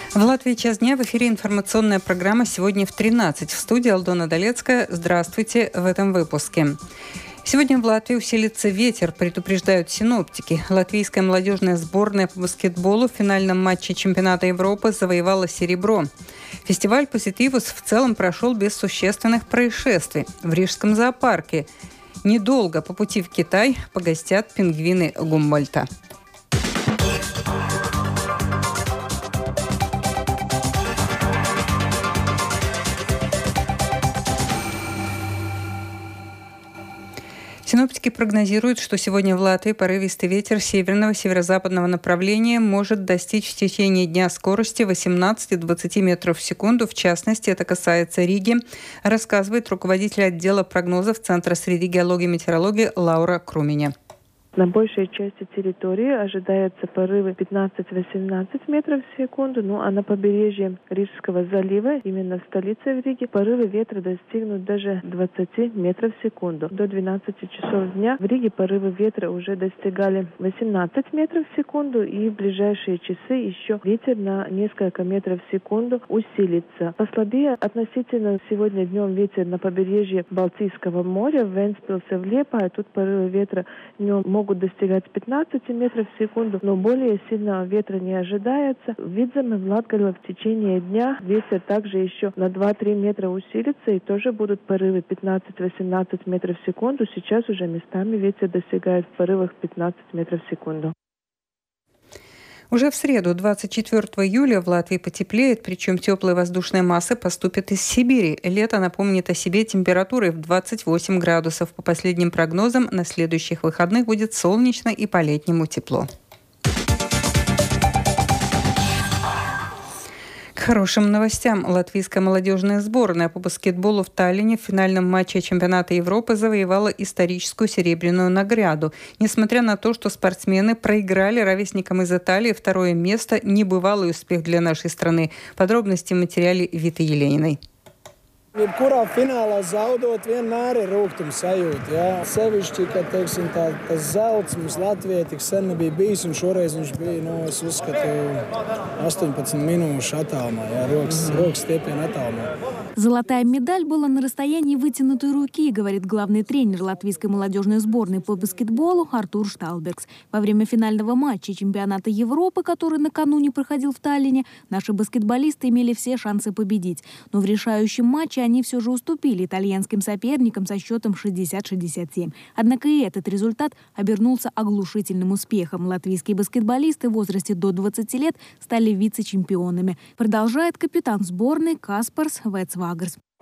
В Латвии час дня. В эфире информационная программа «Сегодня в 13». В студии Алдона Долецкая. Здравствуйте в этом выпуске. Сегодня в Латвии усилится ветер, предупреждают синоптики. Латвийская молодежная сборная по баскетболу в финальном матче чемпионата Европы завоевала серебро. Фестиваль «Позитивус» в целом прошел без существенных происшествий. В Рижском зоопарке недолго по пути в Китай погостят пингвины Гумбольдта. Синоптики прогнозируют, что сегодня в Латвии порывистый ветер северного северо-западного направления может достичь в течение дня скорости 18-20 метров в секунду. В частности, это касается Риги, рассказывает руководитель отдела прогнозов Центра среды геологии и метеорологии Лаура Круменя. На большей части территории ожидаются порывы 15-18 метров в секунду, а на побережье Рижского залива, именно в столице в Риге, порывы ветра достигнут даже 20 метров в секунду. До 12 часов дня в Риге порывы ветра уже достигали 18 метров в секунду, и в ближайшие часы еще ветер на несколько метров в секунду усилится. Послабее относительно сегодня днем ветер на побережье Балтийского моря, в Вентспилсе, в Лиепае, тут порывы ветра днем могут достигать 15 метров в секунду, но более сильного ветра не ожидается. В Видземе, в Латгале в течение дня ветер также еще на 2-3 метра усилится, и тоже будут порывы 15-18 метров в секунду. Сейчас уже местами ветер достигает в порывах 15 метров в секунду. Уже в среду, 24 июля, в Латвии потеплеет, причем теплые воздушные массы поступят из Сибири. Лето напомнит о себе температурой в 28 градусов. По последним прогнозам, на следующих выходных будет солнечно и по-летнему тепло. К хорошим новостям. Латвийская молодежная сборная по баскетболу в Таллине в финальном матче чемпионата Европы завоевала историческую серебряную награду. Несмотря на то, что спортсмены проиграли ровесникам из Италии второе место, небывалый успех для нашей страны. Подробности в материале Виты Елениной. Jebkurā finālā zaudot vienmēr ir rūgtuma sajūta. Ja? Sevišķi, ka tas zelts mums Latvijai tik sen nebija bijis, un šoreiz viņš bija, es uzskatu, 18 minūšu attālumā, rokas stiepiena attālumā. Золотая медаль была на расстоянии вытянутой руки, говорит главный тренер латвийской молодежной сборной по баскетболу Артур Шталбергс. Во время финального матча чемпионата Европы, который накануне проходил в Таллине, наши баскетболисты имели все шансы победить. Но в решающем матче они все же уступили итальянским соперникам со счетом 60-67. Однако и этот результат обернулся оглушительным успехом. Латвийские баскетболисты в возрасте до 20 лет стали вице-чемпионами. Продолжает капитан сборной Каспарс Вецвагерс.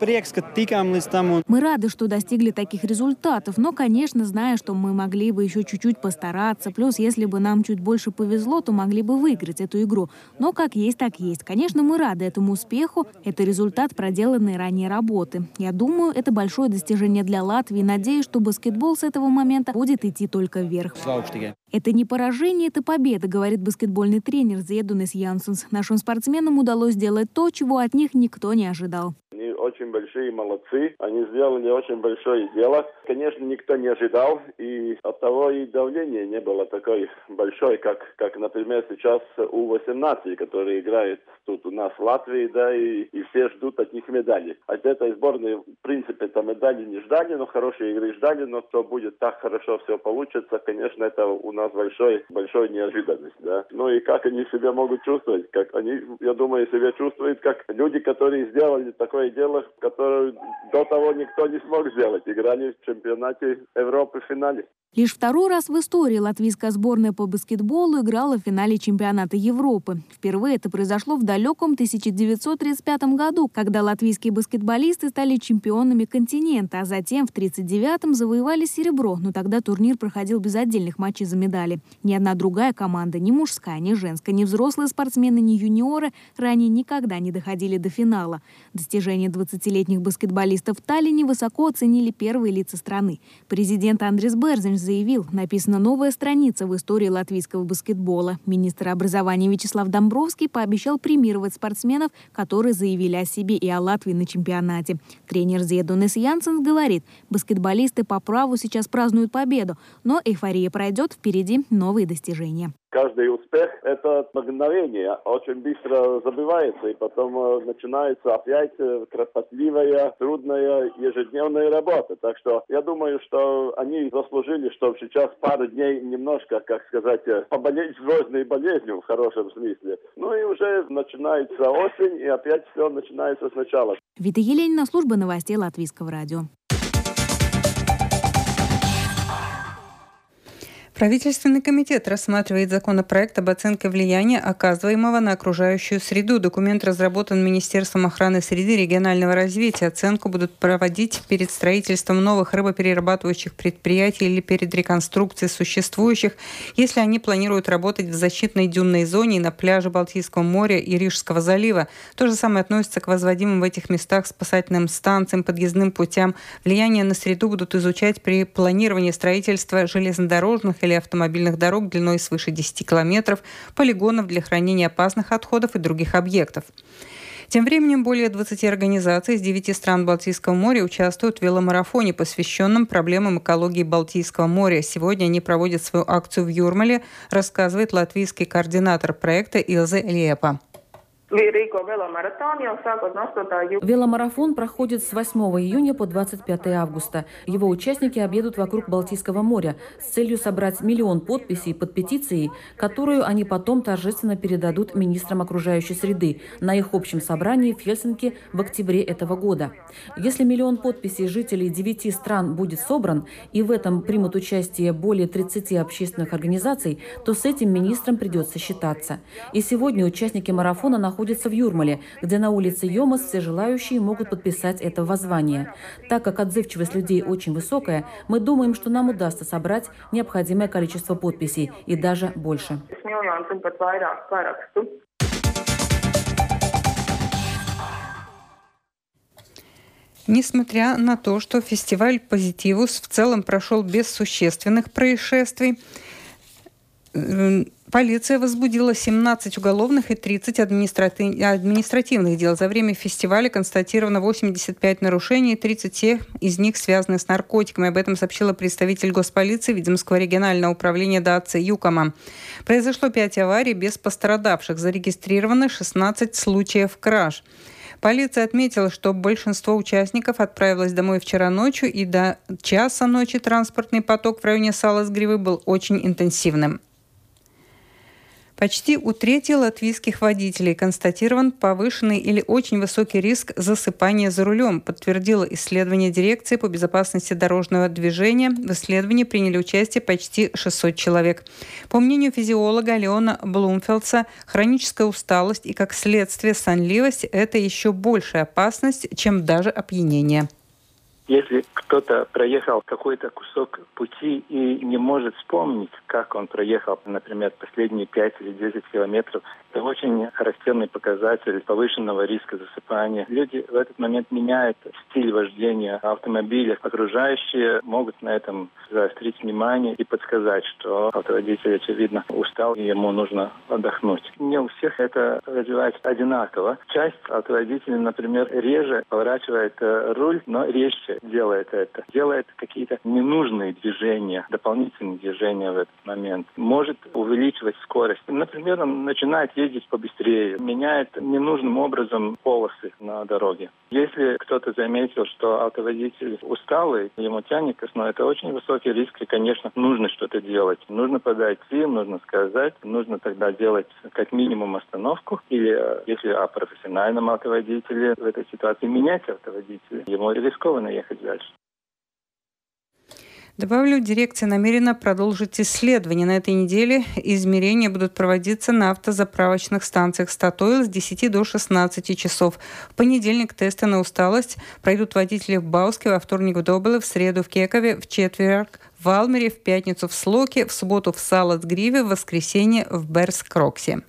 Мы рады, что достигли таких результатов, но, конечно, зная, что мы могли бы еще чуть-чуть постараться, плюс, если бы нам чуть больше повезло, то могли бы выиграть эту игру. Но как есть, так есть. Конечно, мы рады этому успеху. Это результат проделанной ранее работы. Я думаю, это большое достижение для Латвии. Надеюсь, что баскетбол с этого момента будет идти только вверх. Это не поражение, это победа, говорит баскетбольный тренер Зедунис Янсунс. Нашим спортсменам удалось сделать то, чего от них никто не ожидал. Они очень большие молодцы, они сделали очень большое дело. Конечно, никто не ожидал, и оттого и давление не было такое большое, как например, сейчас У-18, который играет тут у нас в Латвии, да, и все ждут от них медали. От этой сборной, в принципе, там медали не ждали, но хорошие игры ждали, но что будет так хорошо все получится, конечно, это у нас большой неожиданность, да. Ну и как они себя могут чувствовать, как они, я думаю, себя чувствуют, как люди, которые сделали такое дело, которое до того никто не смог сделать, играли в чемпионате Европы в финале. Лишь второй раз в истории латвийская сборная по баскетболу играла в финале чемпионата Европы. Впервые это произошло в далеком 1935 году, когда латвийские баскетболисты стали чемпионами континента, а затем в 1939-м завоевали серебро, но тогда турнир проходил без отдельных матчей за медали. Ни одна другая команда, ни мужская, ни женская, ни взрослые спортсмены, ни юниоры ранее никогда не доходили до финала. Достижения 20-летних баскетболистов в Таллине высоко оценили первые лица страны. Президент Андрис Берзинш заявил, написана новая страница в истории латвийского баскетбола. Министр образования Вячеслав Домбровский пообещал премировать спортсменов, которые заявили о себе и о Латвии на чемпионате. Тренер Зедунис Янсенс говорит, баскетболисты по праву сейчас празднуют победу, но эйфория пройдет, впереди новые достижения. каждый успех – это мгновение, очень быстро забывается, и потом начинается опять кропотливая, трудная ежедневная работа. Так что я думаю, что они заслужили, чтобы сейчас пару дней немножко, как сказать, поболеть звездной болезнью в хорошем смысле. Ну и уже начинается осень, и опять все начинается сначала. Вита Еленина, служба новостей Латвийского радио. Правительственный комитет рассматривает законопроект об оценке влияния, оказываемого на окружающую среду. Документ разработан Министерством охраны среды и регионального развития. Оценку будут проводить перед строительством новых рыбоперерабатывающих предприятий или перед реконструкцией существующих, если они планируют работать в защитной дюнной зоне и на пляже Балтийского моря и Рижского залива. То же самое относится к возводимым в этих местах спасательным станциям, подъездным путям. Влияние на среду будут изучать при планировании строительства железнодорожных или автомобильных дорог длиной свыше 10 километров, полигонов для хранения опасных отходов и других объектов. Тем временем более 20 организаций из 9 стран Балтийского моря участвуют в веломарафоне, посвященном проблемам экологии Балтийского моря. Сегодня они проводят свою акцию в Юрмале, рассказывает латвийский координатор проекта Илзе Лепа. Веломарафон проходит с 8 июня по 25 августа. Его участники объедут вокруг Балтийского моря с целью собрать 1 миллион подписей под петицией, которую они потом торжественно передадут министрам окружающей среды на их общем собрании в Хельсинки в октябре этого года. Если 1 миллион подписей жителей 9 стран будет собран, и в этом примут участие более 30 общественных организаций, то с этим министрам придется считаться. И сегодня участники марафона находятся в Юрмале, где на улице Йомас все желающие могут подписать это воззвание. Так как отзывчивость людей очень высокая, мы думаем, что нам удастся собрать необходимое количество подписей и даже больше. Несмотря на то, что фестиваль «Позитивус» в целом прошел без существенных происшествий, полиция возбудила 17 уголовных и 30 административных дел. За время фестиваля констатировано 85 нарушений, 30 из них связаны с наркотиками. Об этом сообщила представитель госполиции Видземского регионального управления Даце Юкома. Произошло 5 аварий без пострадавших. Зарегистрировано 16 случаев краж. Полиция отметила, что большинство участников отправилось домой вчера ночью, и до часа ночи транспортный поток в районе Саласгривы был очень интенсивным. Почти у трети латвийских водителей констатирован повышенный или очень высокий риск засыпания за рулем, подтвердило исследование дирекции по безопасности дорожного движения. В исследовании приняли участие почти 600 человек. По мнению физиолога Леона Блумфелдса, хроническая усталость и, как следствие, сонливость – это еще большая опасность, чем даже опьянение. Если кто-то проехал какой-то кусок пути и не может вспомнить, как он проехал, например, последние 5 или 10 километров, это очень характерный показатель повышенного риска засыпания. Люди в этот момент меняют стиль вождения автомобиля. Окружающие могут на этом заострить внимание и подсказать, что автоводитель, очевидно, устал и ему нужно отдохнуть. Не у всех это развивается одинаково. Часть автоводителей, например, реже поворачивает руль, но резче делает это. Делает какие-то ненужные движения, дополнительные движения в этот момент. Может увеличивать скорость. Например, он начинает ездить побыстрее, меняет ненужным образом полосы на дороге. Если кто-то заметил, что автоводитель усталый, ему тянет ко сну, это очень высокий риск, и, конечно, нужно что-то делать. Нужно подойти, нужно сказать, нужно тогда делать как минимум остановку, или, если о профессиональном автоводителе в этой ситуации, менять автоводителя. Ему рискованно ехать дальше. Добавлю, дирекция намерена продолжить исследования. На этой неделе измерения будут проводиться на автозаправочных станциях Статойл с 10 до 16 часов. В понедельник тесты на усталость пройдут водители в Бауске, во вторник в Добеле, в среду в Кекове, в четверг в Валмере, в пятницу в Слоке, в субботу в Салацгриве, в воскресенье в Берскроксе.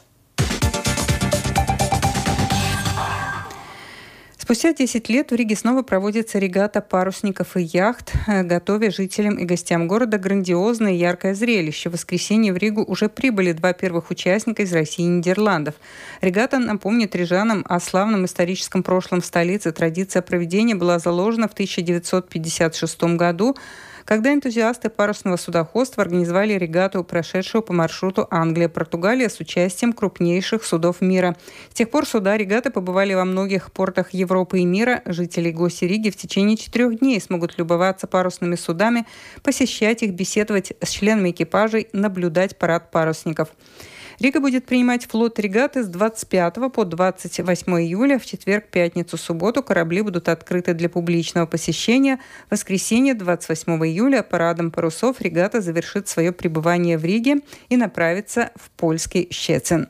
Спустя 10 лет в Риге снова проводится регата парусников и яхт, готовя жителям и гостям города грандиозное и яркое зрелище. В воскресенье в Ригу уже прибыли 2 первых участника из России и Нидерландов. Регата напомнит рижанам о славном историческом прошлом столицы. Традиция проведения была заложена в 1956 году, когда энтузиасты парусного судоходства организовали регату, прошедшую по маршруту Англия-Португалия с участием крупнейших судов мира. С тех пор суда регаты побывали во многих портах Европы и мира. Жители и гости Риги в течение 4 дней смогут любоваться парусными судами, посещать их, беседовать с членами экипажей, наблюдать парад парусников. Рига будет принимать флот регаты с 25 по 28 июля. В четверг, пятницу, субботу корабли будут открыты для публичного посещения. В воскресенье, 28 июля, парадом парусов регата завершит свое пребывание в Риге и направится в польский Щецин.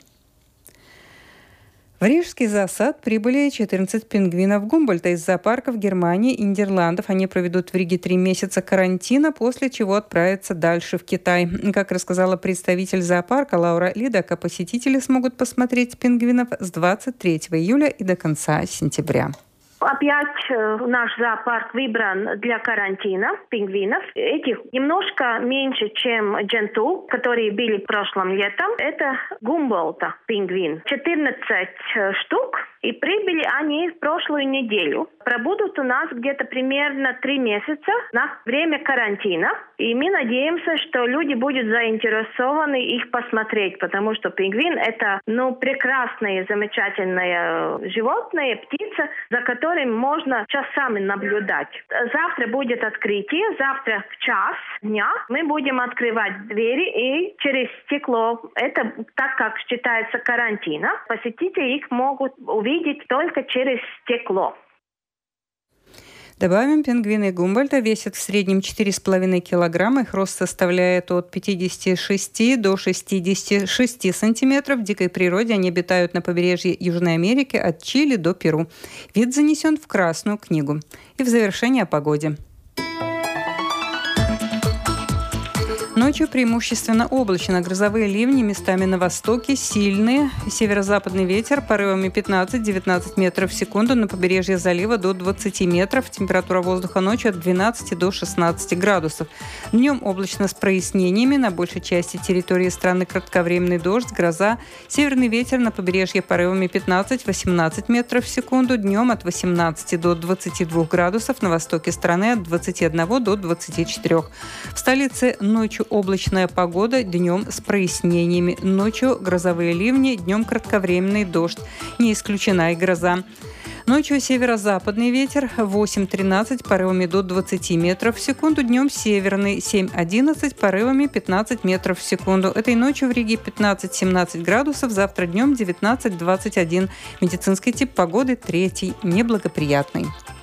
В рижский зоосад прибыли 14 пингвинов Гумбольдта из зоопарков Германии и Нидерландов. Они проведут в Риге 3 месяца карантина, после чего отправятся дальше в Китай. Как рассказала представитель зоопарка Лаура Лидака, посетители смогут посмотреть пингвинов с 23 июля и до конца сентября. Опять наш зоопарк выбран для карантина пингвинов. Этих немножко меньше, чем дженту, которые были прошлым летом. Это Гумбольдта пингвин. 14 штук. И прибыли они в прошлую неделю. Пробудут у нас где-то примерно 3 месяца на время карантина. И мы надеемся, что люди будут заинтересованы их посмотреть, потому что пингвин – это прекрасное, замечательное животное, птица, за которым можно часами наблюдать. Завтра будет открытие, завтра в час дня мы будем открывать двери и через стекло. Это так как считается карантина. Посетители их могут увидеть только через стекло. Добавим, пингвины Гумбольдта весят в среднем 4,5 килограмма. Их рост составляет от 56 до 66 сантиметров. В дикой природе они обитают на побережье Южной Америки от Чили до Перу. Вид занесен в Красную книгу. И в завершение о погоде. Ночью преимущественно облачно. Грозовые ливни местами на востоке сильные. Северо-западный ветер порывами 15-19 метров в секунду. На побережье залива до 20 метров. Температура воздуха ночью от 12 до 16 градусов. Днем облачно с прояснениями. На большей части территории страны кратковременный дождь, гроза. Северный ветер на побережье порывами 15-18 метров в секунду. Днем от 18 до 22 градусов. На востоке страны от 21 до 24. В столице ночью облачная погода, днем с прояснениями. Ночью грозовые ливни, днем кратковременный дождь. Не исключена и гроза. Ночью северо-западный ветер 8-13, порывами до 20 метров в секунду. Днем северный 7-11, порывами 15 метров в секунду. Этой ночью в Риге 15-17 градусов, завтра днем 19-21. Медицинский тип погоды 3, неблагоприятный.